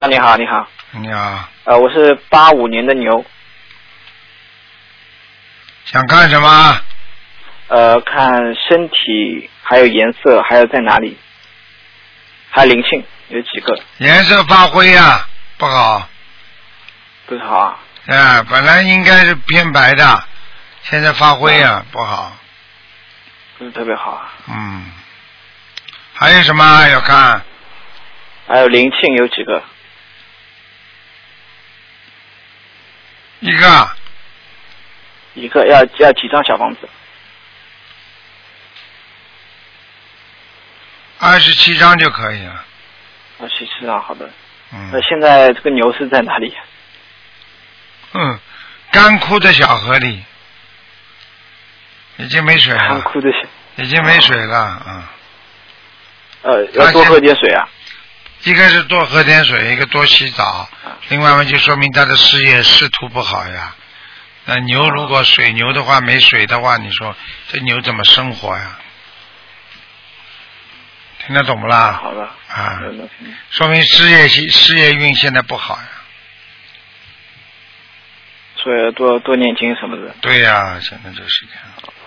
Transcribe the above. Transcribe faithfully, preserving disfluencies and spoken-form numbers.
你好，你好。 你好。 呃，我是八五年的牛。 想看什么？ 呃，看身体，还有颜色，还有在哪里，还有灵性有几个？ 颜色发灰呀、啊，不好。 不是好啊。 啊，本来应该是偏白的，现在发灰啊，不好。 不是特别好啊。 嗯。还有什么要看？ 还有灵性有几个？ 一个。 一个要要几张小房子？ 二十七张就可以了。 二十七张，好的。 嗯。 那现在这个牛是在哪里？ 嗯，干枯的小河里，已经没水了。 干枯的小。 已经没水了，嗯。 呃，要多喝点水啊。 一个是多喝点水，一个多洗澡，另外嘛就说明他的事业仕途不好呀。那牛如果水牛的话，没水的话，你说这牛怎么生活呀？听得懂不啦？ 好的。 啊，说明事业事业运现在不好呀。 所以多多念经什么的。 对呀、啊，现在就是这样。